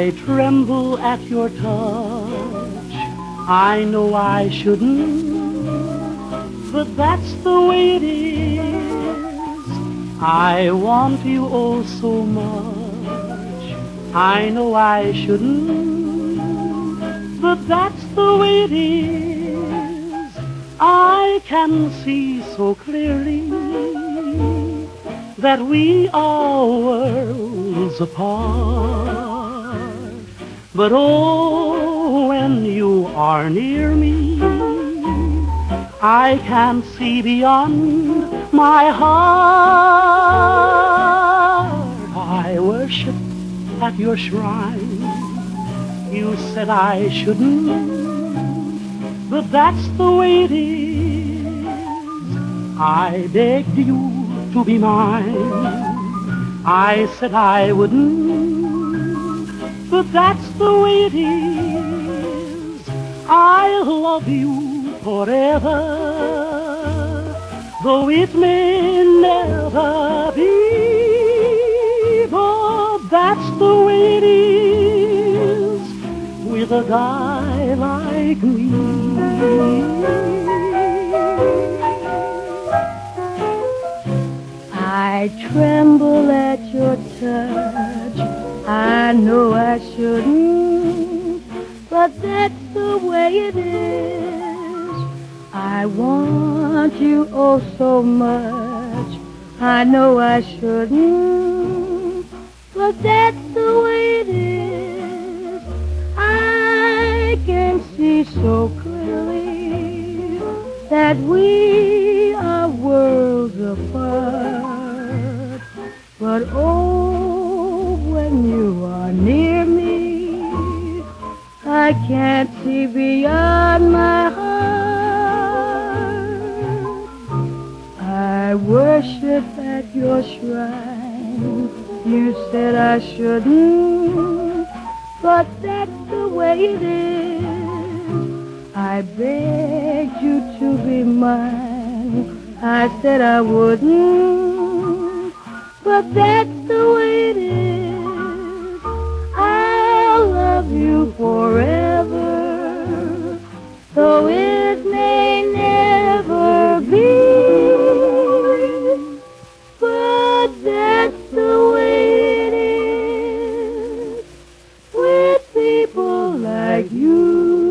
I tremble at your touch. I know I shouldn't, but that's the way it is. I want you oh so much. I know I shouldn't, but that's the way it is. I can see so clearly that we are worlds apart. But oh, when you are near me, I can see beyond my heart. I worship at your shrine. You said I shouldn't, but that's the way it is. I begged you to be mine. I said I wouldn't, but that's the way it is. I'll love you forever, though it may never be. But that's the way it is with a guy like me. I tremble at your touch. I know I shouldn't, but that's the way it is. I want you oh so much. I know I shouldn't, but that's the way it is. I can see so clearly that we are worlds apart. But oh, when you are near me, I can't see beyond my heart. I worship at your shrine. You said I shouldn't, but that's the way it is. I begged you to be mine. I said I wouldn't, but that's the way it is. I'll love you forever, though it may never be. But that's the way it is with people like you.